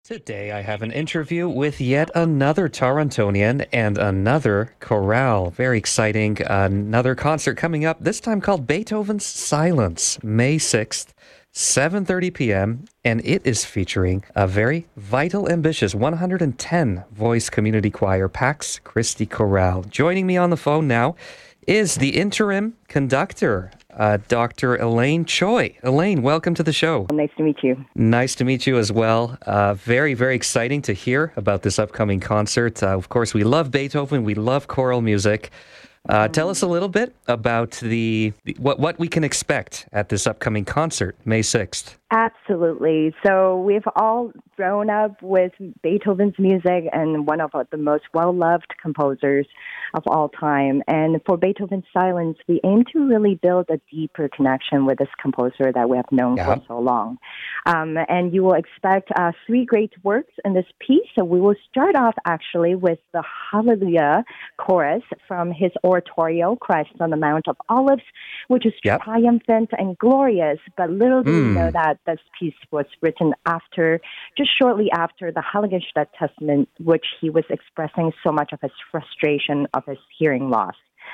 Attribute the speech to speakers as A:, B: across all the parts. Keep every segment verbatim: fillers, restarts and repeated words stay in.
A: Today, I have an interview with yet another Torontonian and another chorale. Very exciting. Another concert coming up, this time called Beethoven's Silence, May sixth, seven thirty p.m., and it is featuring a very vital, ambitious one hundred ten voice community choir, Pax Christi Chorale. Joining me on the phone now is the interim conductor, uh, Doctor Elaine Choi. Elaine, welcome to the show.
B: Nice to meet you.
A: Nice to meet you as well. Uh, very, very exciting to hear about this upcoming concert. Uh, of course, we love Beethoven. We love choral music. Uh, tell us a little bit about the what what we can expect at this upcoming concert, May sixth.
B: Absolutely. So we've all grown up with Beethoven's music and one of the most well-loved composers of all time. And for Beethoven's Silence, we aim to really build a deeper connection with this composer that we have known
A: Yeah.
B: for so long. Um, and you will expect uh, three great works in this piece. So we will start off actually with the Hallelujah chorus from his oratorio, Christ on the Mount of Olives, which is
A: Yep.
B: triumphant and glorious. But little do we
A: Mm.
B: know that this piece was written after, just shortly after the Heiligenstadt Testament, which he was expressing so much of his frustration of his hearing loss.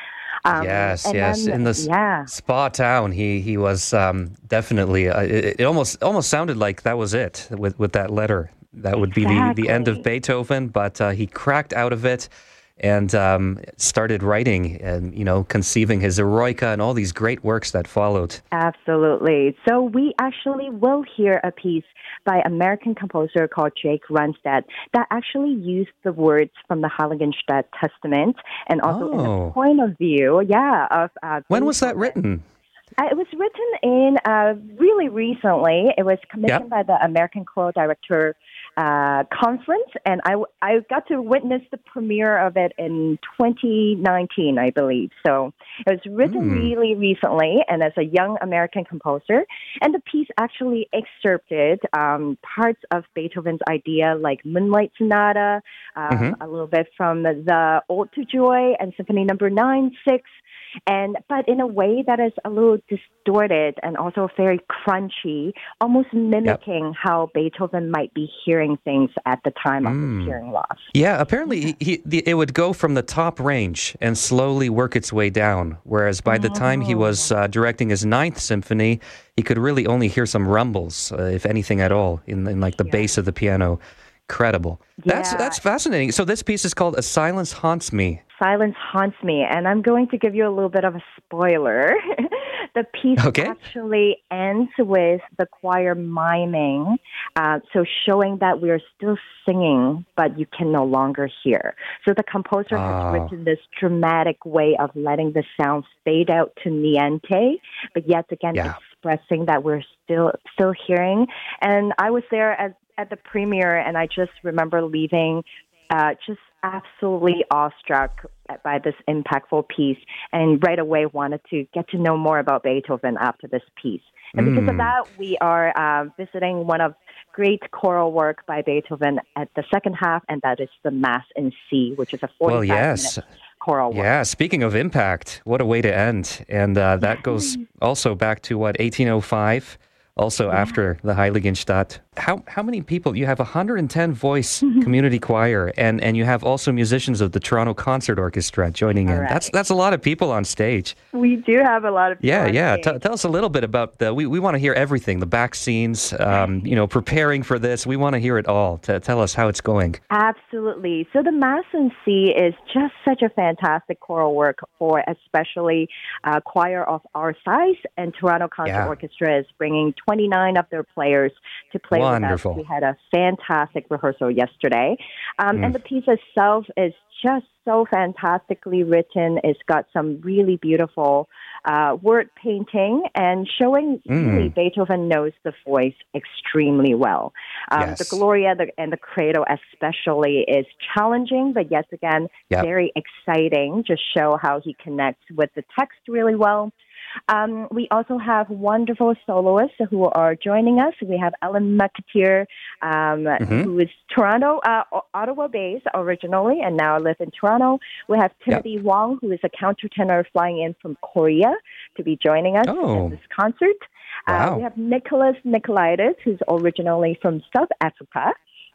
B: Um,
A: yes,
B: and
A: yes.
B: then-
A: In the
B: yeah.
A: Spa Town, he he was um, definitely. Uh, it, it almost almost sounded like that was it with with that letter. That would be the, the end of
B: Exactly.
A: Beethoven, but uh, he cracked out of it and um, started writing and you know conceiving his Eroica and all these great works that followed.
B: Absolutely. So we actually will hear a piece by American composer called Jake Runstad that actually used the words from the Heiligenstadt Testament and also in
A: Oh.
B: the point of view, yeah, of uh,
A: When was that
B: Beethoven.
A: written?
B: Uh, It was written in uh, really recently. It was commissioned by the American Choral Director uh, Conference, and I, w- I got to witness the premiere of it in twenty nineteen, I believe. So it was written
A: Hmm.
B: really recently, and as a young American composer. And the piece actually excerpted um, parts of Beethoven's idea, like Moonlight Sonata, um,
A: Mhm.
B: a little bit from the Ode to Joy and Symphony Number Nine, Six and but in a way that is a little distorted and also very crunchy, almost mimicking how Beethoven might be hearing things at the time of
A: Mm.
B: his hearing loss.
A: Yeah, apparently he, he, the, it would go from the top range and slowly work its way down. Whereas by the time he was uh, directing his ninth symphony, he could really only hear some rumbles, uh, if anything at all, in, in like the
B: Yeah.
A: bass of the piano. Incredible. That's
B: Yeah.
A: that's fascinating. So this piece is called "A Silence Haunts Me."
B: Silence haunts me, and I'm going to give you a little bit of a spoiler. The piece
A: Okay.
B: actually ends with the choir miming, uh, so showing that we are still singing, but you can no longer hear. So the composer
A: Ah.
B: has written this dramatic way of letting the sound fade out to niente, but yet again
A: Yeah.
B: expressing that we're still still hearing. And I was there at at the premiere, and I just remember leaving uh, just absolutely awestruck by this impactful piece, and right away wanted to get to know more about Beethoven after this piece. And because of
A: Mm.
B: that, we are uh, visiting one of great choral work by Beethoven at the second half, and that is the Mass in C, which is a forty-five
A: Well, yes.
B: minute choral work.
A: Yeah, speaking of impact, what a way to end. And uh, that goes also back to, what, eighteen oh five? Also after the Heiligenstadt. How how many people? You have a one hundred ten voice community choir, and, and you have also musicians of the Toronto Concert Orchestra joining in.
B: Correct.
A: That's that's a lot of people on stage.
B: We do have a lot of people
A: Yeah,
B: on
A: yeah.
B: stage.
A: T- tell us a little bit about the. We, we want to hear everything. The back scenes. Um, you know, preparing for this. We want to hear it all. T- tell us how it's going.
B: Absolutely. So the Mass in C is just such a fantastic choral work for especially a choir of our size, and Toronto Concert
A: Yeah.
B: Orchestra is bringing twenty-nine of their players to play
A: Wonderful.
B: with us. We had a fantastic rehearsal yesterday. Um,
A: Mm.
B: And the piece itself is just so fantastically written. It's got some really beautiful uh, word painting and showing really
A: Mm.
B: Beethoven knows the voice extremely well. Um,
A: Yes.
B: The Gloria the, and the Credo especially is challenging, but yet again,
A: Yep.
B: very exciting. Just show how he connects with the text really well. Um, we also have wonderful soloists who are joining us. We have Ellen McAteer, um,
A: Mhm.
B: who is Toronto, uh, Ottawa-based originally, and now live in Toronto. We have Timothy Wong, who is a countertenor flying in from Korea to be joining us
A: Oh.
B: at this concert. Uh,
A: Wow.
B: we have Nicholas Nicolaitis, who's originally from South Africa.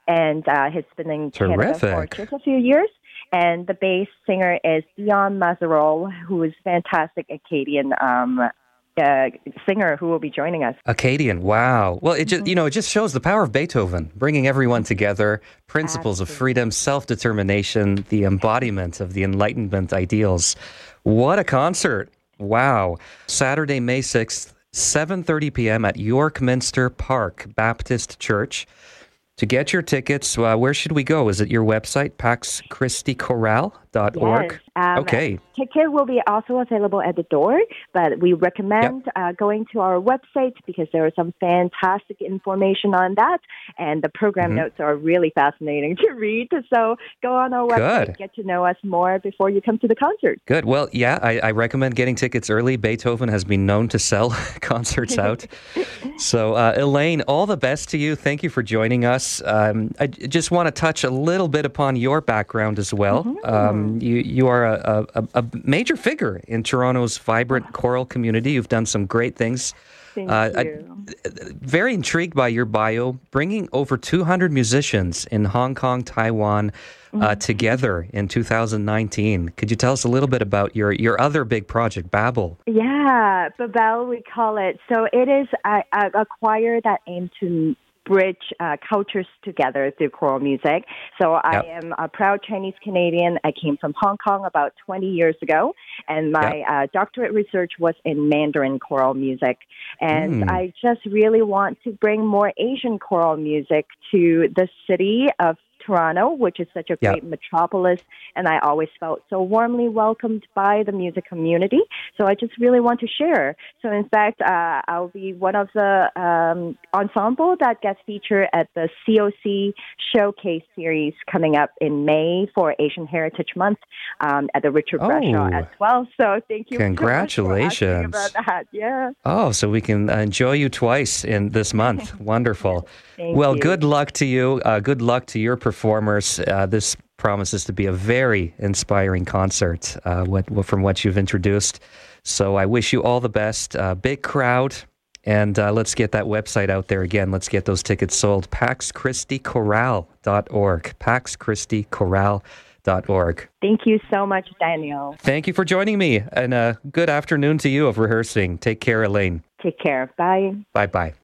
B: and uh, he's been in Canada for
A: Terrific.
B: just a few years. And the bass singer is Dion Mazarol, who is fantastic Acadian um, uh, singer who will be joining us.
A: Acadian, wow. Well, it just, you know, it just shows the power of Beethoven, bringing everyone together, principles of freedom, self-determination, the embodiment of the Enlightenment ideals. What a concert. Wow. Saturday, May sixth, seven thirty p.m. at York Minster Park Baptist Church. To get your tickets, uh, where should we go? Is it your website, pax christi chorale dot org?
B: Yes. Um,
A: Okay.
B: Ticket will be also available at the door, but we recommend yep. uh, going to our website because there is some fantastic information on that, and the program mm-hmm. notes are really fascinating to read. So go on our website, Good. Get to know us more before you come to the concert.
A: Good. Well, yeah, I, I recommend getting tickets early. Beethoven has been known to sell concerts out. So, uh, Elaine, all the best to you. Thank you for joining us. Um, I just want to touch a little bit upon your background as well. Mm-hmm. Um, you you are a, a, a major figure in Toronto's vibrant choral community. You've done some great things.
B: Thank uh, you.
A: I, very intrigued by your bio, bringing over two hundred musicians in Hong Kong, Taiwan, mm-hmm. uh, together in two thousand nineteen. Could you tell us a little bit about your, your other big project, Babel?
B: Yeah, Babel, we call it. So it is a, a, a choir that aims to bridge uh, cultures together through choral music. So I yep. am a proud Chinese Canadian. I came from Hong Kong about twenty years ago, and my yep. uh, doctorate research was in Mandarin choral music. And mm. I just really want to bring more Asian choral music to the city of Toronto, which is such a great yep. metropolis, and I always felt so warmly welcomed by the music community. So I just really want to share. So in fact, uh, I'll be one of the um, ensemble that gets featured at the C O C Showcase series coming up in May for Asian Heritage Month um, at the Richard
A: oh.
B: Bradshaw as well. So thank you
A: Congratulations.
B: so much for asking about that. Yeah.
A: Oh, so we can enjoy you twice in this month. Wonderful.
B: Thank
A: well,
B: you.
A: good luck to you. Uh, good luck to your performers. Uh, this promises to be a very inspiring concert uh, what, what, from what you've introduced. So I wish you all the best. Uh, big crowd. And uh, let's get that website out there again. Let's get those tickets sold. pax christi chorale dot org. pax christi chorale dot org.
B: Thank you so much, Daniel.
A: Thank you for joining me. And a good afternoon to you of rehearsing. Take care, Elaine.
B: Take care. Bye.
A: Bye-bye.